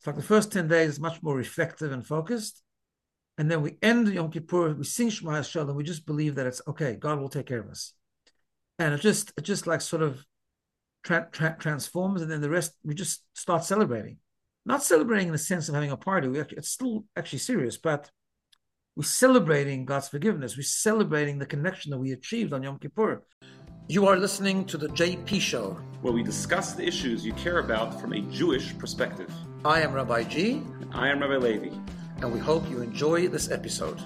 It's like the first 10 days is much more reflective and focused. And then we end Yom Kippur, we sing Shema Yisrael, and we just believe that it's okay, God will take care of us. And it just like sort of transforms, and then the rest, we just start celebrating. Not celebrating in the sense of having a party. It's still actually serious, but we're celebrating God's forgiveness. We're celebrating the connection that we achieved on Yom Kippur. You are listening to the JP Show, where we discuss the issues you care about from a Jewish perspective. I am Rabbi G. And I am Rabbi Levi. And we hope you enjoy this episode.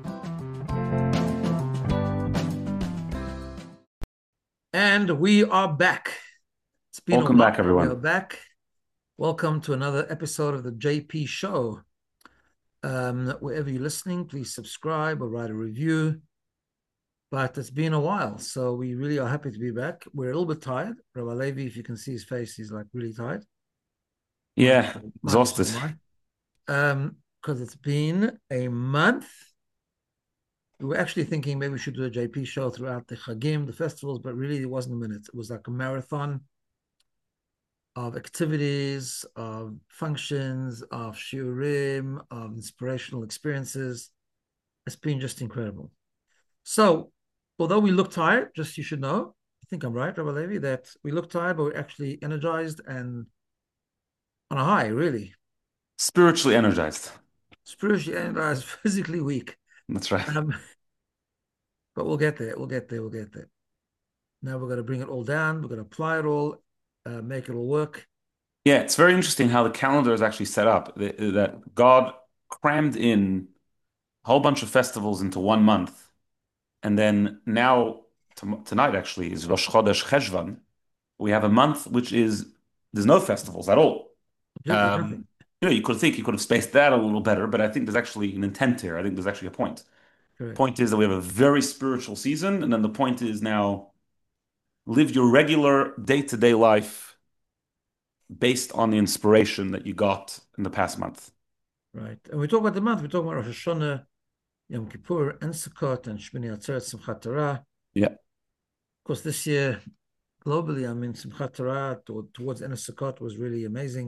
And we are back. It's been Welcome back, everyone. We are back. Welcome to another episode of the JP Show. Wherever you're listening, please subscribe or write a review. But it's been a while, so we really are happy to be back. We're a little bit tired. Rabbi Levi, if you can see his face, he's like really tired. Yeah, exhausted. Because it's been a month. We were actually thinking maybe we should do a JP show throughout the Chagim, the festivals, but really it wasn't a minute. It was like a marathon of activities, of functions, of shiurim, of inspirational experiences. It's been just incredible. So, although we look tired, just you should know, I think I'm right, Rabbi Levi, that we look tired, but we're actually energized and on a high, really. Spiritually energized. Spiritually energized, physically weak. That's right. But we'll get there. We'll get there. Now we're going to bring it all down. We're going to apply it all, make it all work. Yeah, it's very interesting how the calendar is actually set up, that God crammed in a whole bunch of festivals into 1 month. And then now, tonight actually, is Rosh Chodesh Cheshvan. We have a month which is, there's no festivals at all. You could think you could have spaced that a little better, but I think there's actually an intent here. I think there's actually a point. Correct. The point is that we have a very spiritual season, and then the point is now live your regular day-to-day life based on the inspiration that you got in the past month. Right. And we talk about the month, we talk about Rosh Hashanah, Yom Kippur, and Sukkot, and Shmini Atzeret, Simchat Torah. Yeah. Of course, this year, globally, Simchat Torah towards the end of Sukkot was really amazing.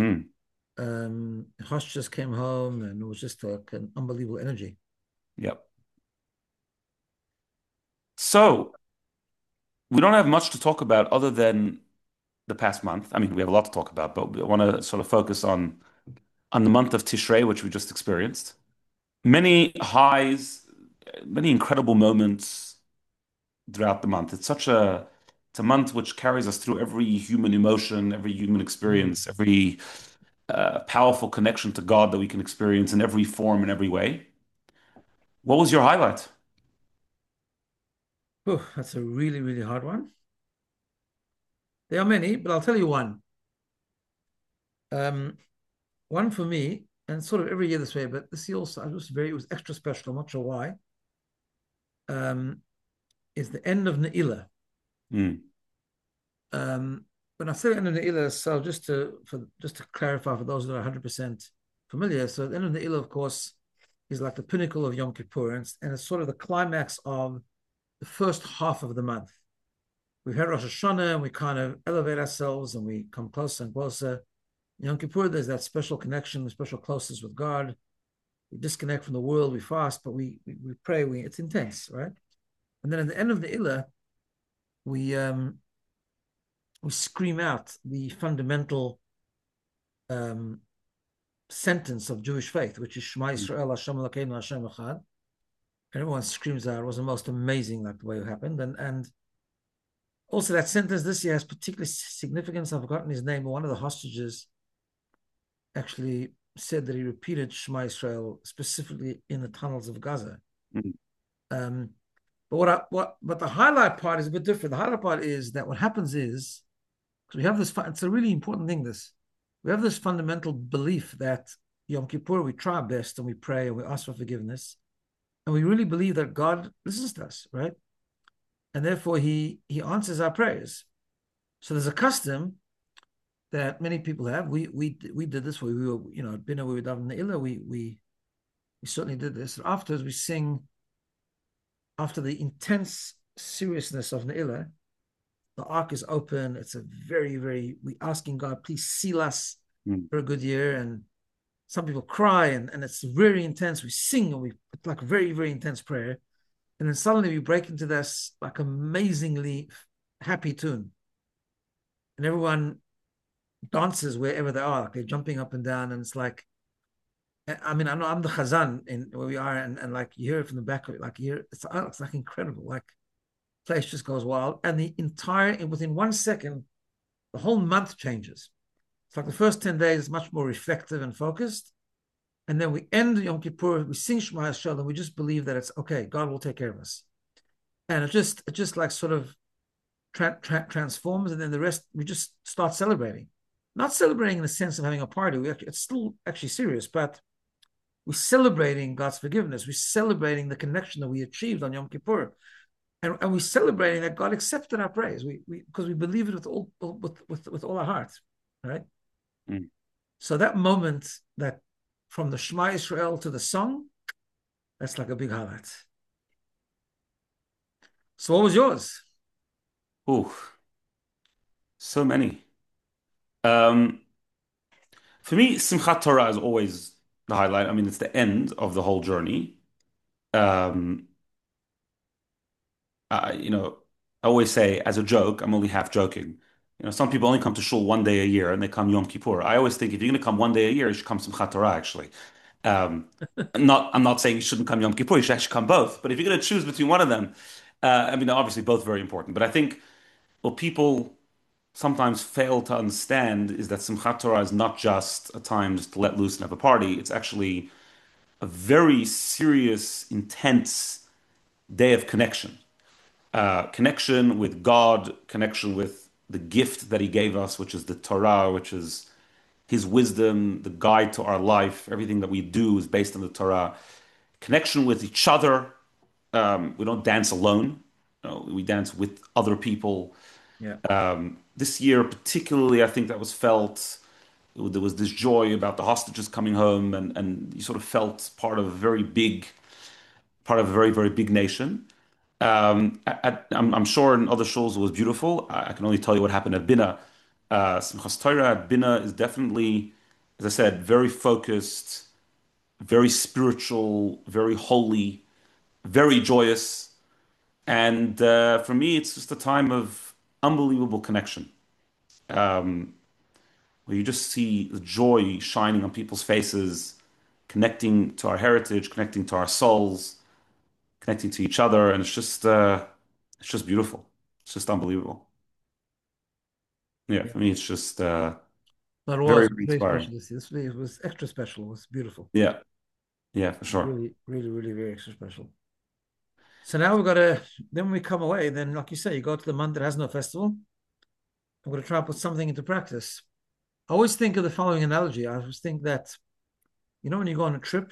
Hosh just came home, and it was just like an unbelievable energy. Yep. So, we don't have much to talk about other than the past month. I mean, we have a lot to talk about, but we want to sort of focus on the month of Tishrei, which we just experienced. Many highs, many incredible moments throughout the month. It's a month which carries us through every human emotion, every human experience, every powerful connection to God that we can experience in every form, in every way. What was your highlight? Oh, that's a really, really hard one. There are many, but I'll tell you one. One for me, and sort of every year this way, but this year also it was extra special. I'm not sure why. Is the end of Ne'ilah. When I say end of Ne'ilah, so just to clarify for those that are 100% familiar, so the end of Ne'ilah, of course, is like the pinnacle of Yom Kippur, and it's sort of the climax of the first half of the month. We've had Rosh Hashanah, and we kind of elevate ourselves, and we come closer and closer. Yom Kippur, there's that special connection, the special closeness with God. We disconnect from the world, we fast, but we pray. It's intense, right? And then at the end of the Ne'ilah, we scream out the fundamental sentence of Jewish faith, which is Shema Yisrael, Hashem Elokeinu, Hashem Echad. And everyone screams out. It was the most amazing, like the way it happened. And also that sentence this year has particular significance. I've forgotten his name, but one of the hostages actually said that he repeated Shema Yisrael specifically in the tunnels of Gaza. But the highlight part is a bit different. The highlight part is that what happens is, because we have this, it's a really important thing, we have this fundamental belief that Yom Kippur, we try our best and we pray and we ask for forgiveness. And we really believe that God listens to us, right? And therefore he answers our prayers. So there's a custom that many people have. We did this when we were, at Bina, we were down in Ne'ilah. We certainly did this. Afterwards, we sing, after the intense seriousness of Ne'ilah, the ark is open. It's a very, very, we asking God, please seal us Mm. for a good year, and some people cry, and it's very intense. We sing and we it's like very, very intense prayer. And then suddenly we break into this like amazingly happy tune. And everyone dances wherever they are, like they're jumping up and down. And it's like, I mean, I'm the Chazan in where we are, and like you hear it from the back of it, like you hear it's like incredible. Like place just goes wild. And the entire within 1 second, the whole month changes. It's like the first 10 days is much more reflective and focused. And then we end Yom Kippur, we sing Shema Yisrael, and we just believe that it's okay, God will take care of us. And it just like sort of transforms, and then the rest we just start celebrating. Not celebrating in the sense of having a party. It's still actually serious, but we're celebrating God's forgiveness. We're celebrating the connection that we achieved on Yom Kippur, and we're celebrating that God accepted our praise. We because we believe it with all our hearts, right? Mm. So that moment, that from the Shema Israel to the song, that's like a big highlight. So what was yours? Ooh, so many. Um, for me, Simchat Torah is always the highlight. I mean, it's the end of the whole journey. Um, you know, I always say as a joke, I'm only half joking. You know, some people only come to shul one day a year and they come Yom Kippur. I always think if you're going to come one day a year, you should come Simchat Torah, actually. Um, I'm not saying you shouldn't come Yom Kippur, you should actually come both. But if you're going to choose between one of them, I mean, they're obviously both very important. But I think what people sometimes fail to understand is that Simchat Torah is not just a time just to let loose and have a party. It's actually a very serious, intense day of connection. Connection with God, connection with the gift that He gave us, which is the Torah, which is His wisdom, the guide to our life. Everything that we do is based on the Torah. Connection with each other. We don't dance alone. You know, we dance with other people. Yeah, This year, particularly, I think that was felt. There was this joy about the hostages coming home, and you sort of felt part of a very, very big nation. I'm sure in other shows it was beautiful. I can only tell you what happened at Bina. Simchas Torah at Bina is definitely, as I said, very focused, very spiritual, very holy, very joyous. And for me, it's just a time of unbelievable connection, where you just see the joy shining on people's faces, connecting to our heritage, connecting to our souls, connecting to each other, and it's just beautiful. It's just unbelievable. Yeah, yeah. for me, it's just But very, it was very very inspiring. special this year. This year was extra special. It was beautiful. Yeah, yeah, for It was sure. really, really, really very extra special. So now we've got to, then when we come away, then like you say, you go to the month that has no festival. I'm going to try and put something into practice. I always think of the following analogy. I always think that, when you go on a trip,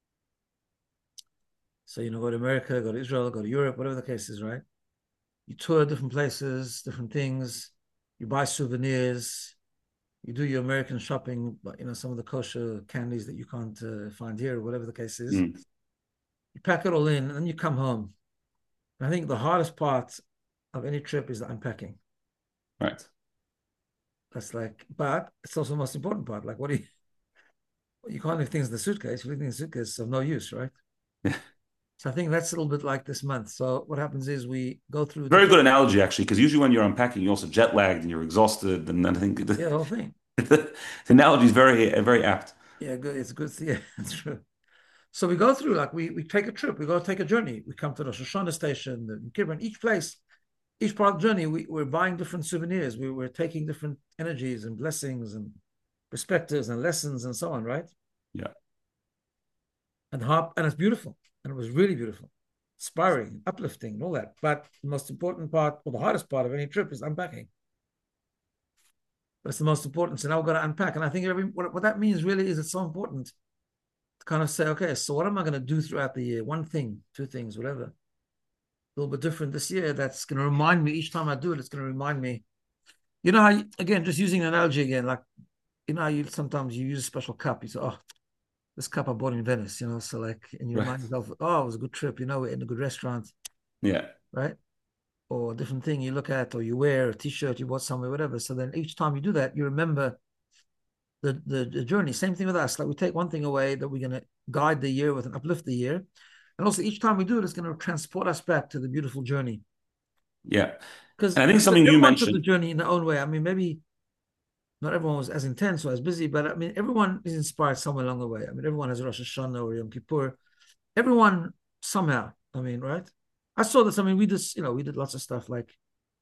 so, go to America, go to Israel, go to Europe, whatever the case is, right? You tour different places, different things, you buy souvenirs, you do your American shopping, but, some of the kosher candies that you can't find here, whatever the case is. Mm, You pack it all in, and then you come home. And I think the hardest part of any trip is the unpacking. right. That's like, but it's also the most important part. Like, what do you can't leave things in the suitcase. If you leave things in the suitcase, it's of no use, right? So I think that's a little bit like this month. So what happens is we go through Very different, good analogy, actually, because usually when you're unpacking, you're also jet lagged and you're exhausted, and I think yeah, the whole thing. the analogy is very apt. Yeah, good. It's good. Yeah, it's true. So we go through like we take a trip. We go take a journey. We come to the Shoshana station, the Kibron, each place, each part of the journey. We're buying different souvenirs. We're taking different energies and blessings and perspectives and lessons and so on, right? Yeah. And it's beautiful, and it was really beautiful, inspiring, uplifting, and all that. But the most important part, or the hardest part of any trip, is unpacking. That's the most important. So now we've got to unpack, and I think what that means really is it's so important to kind of say, okay, so what am I going to do throughout the year? One thing, two things, whatever. A little bit different this year. That's going to remind me each time I do it. It's going to remind me. You know how again, just using an analogy again, like how you sometimes you use a special cup. You say, oh, this cup I bought in Venice, so like, and you Right. remind yourself, oh, it was a good trip, we're in a good restaurant, Yeah. right? Or a different thing you look at, or you wear a t-shirt you bought somewhere, whatever. So then each time you do that, you remember the journey. Same thing with us. Like we take one thing away that we're going to guide the year with and uplift the year, and also each time we do it, it's going to transport us back to the beautiful journey. Yeah. Because And I think something you everyone took the mentioned, journey in their own way. I mean, maybe not everyone was as intense or as busy, but I mean, everyone is inspired somewhere along the way. I mean, everyone has Rosh Hashanah or Yom Kippur. Everyone somehow. I mean, right? I saw this. I mean, we just, we did lots of stuff like,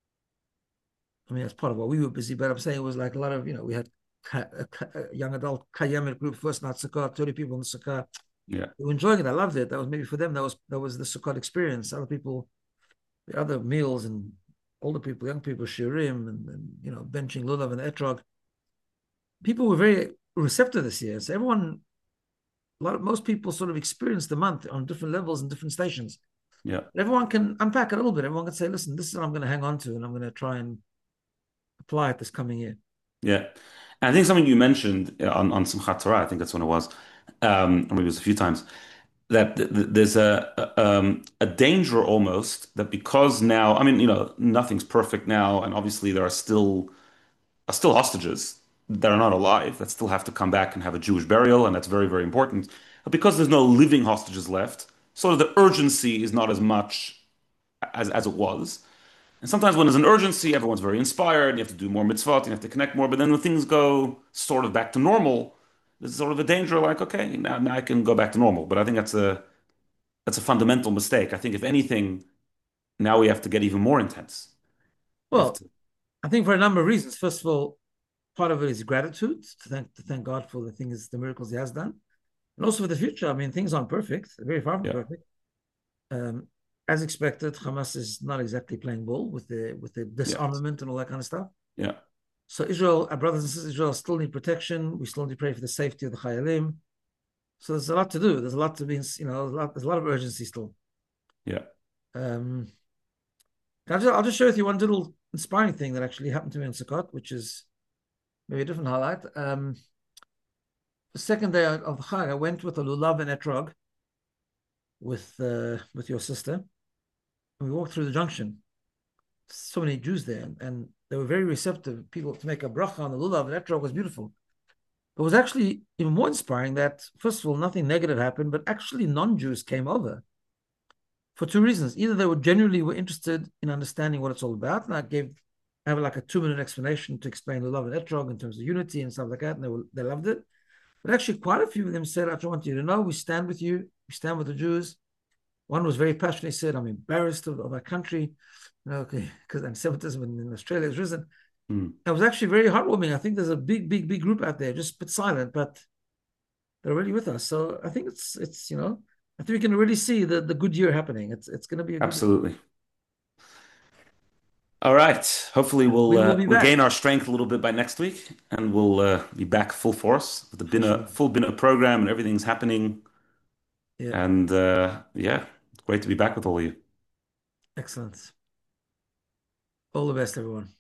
I mean, that's part of what we were busy, but I'm saying it was like a lot of, we had a young adult Kayemet group, first night Sukkot, 30 people in the Sukkah. yeah, They were enjoying it. I loved it. That was maybe for them, that was the Sukkot experience. Other people, the other meals and older people, young people, shirim and benching lulav and etrog. People were very receptive this year. So most people sort of experienced the month on different levels and different stations. yeah, Everyone can unpack it a little bit. Everyone can say, listen, this is what I'm going to hang on to and I'm going to try and apply it this coming year. yeah. And I think something you mentioned on Simchat Torah, I think that's when it was, or maybe it was a few times, that there's a danger almost that because now, I mean, nothing's perfect now, and obviously there are still hostages that are not alive that still have to come back and have a Jewish burial, and that's very, very important. But because there's no living hostages left, sort of the urgency is not as much as it was. And sometimes when there's an urgency, everyone's very inspired. You have to do more mitzvot, you have to connect more. But then when things go sort of back to normal, there's sort of a danger like, okay, now I can go back to normal. But I think that's a fundamental mistake. I think if anything, now we have to get even more intense. We have Well, to, I think for a number of reasons. First of all, part of it is gratitude to thank God for the miracles He has done, and also for the future. I mean, things aren't perfect; they're very far from yeah, perfect. Um, as expected, Hamas is not exactly playing ball with the yeah, disarmament and all that kind of stuff. yeah, So Israel, our brothers and sisters, Israel still need protection. We still need to pray for the safety of the Chayalim. So there's a lot to do. There's a lot to be, there's a lot of urgency still. yeah. Um, I'll just share with you one little inspiring thing that actually happened to me in Sukkot, which is maybe a different highlight. The second day of the Chag, I went with a lulav and etrog with your sister, and we walked through the junction. So many Jews there, and they were very receptive. People to make a bracha on the lulav and etrog was beautiful. It was actually even more inspiring that, first of all, nothing negative happened, but actually non-Jews came over for two reasons. Either they genuinely were interested in understanding what it's all about, and I have like a 2-minute explanation to explain the love and etrog in terms of unity and stuff like that, and they loved it. But actually, quite a few of them said, "I just want you to know, we stand with you. We stand with the Jews." One was very passionate. He said, "I'm embarrassed of our country, because anti-Semitism in Australia has risen." Hmm. It was actually very heartwarming. I think there's a big, big, big group out there, just a bit silent, but they're really with us. So I think I think we can really see the good year happening. It's going to be a good year. Absolutely. All right. Hopefully And we'll we will uh, be we'll gain back. our strength a little bit by next week, and we'll be back full force with the For sure. full Bina program, and everything's happening. Yeah. And yeah, it's great to be back with all of you. Excellent. All the best, everyone.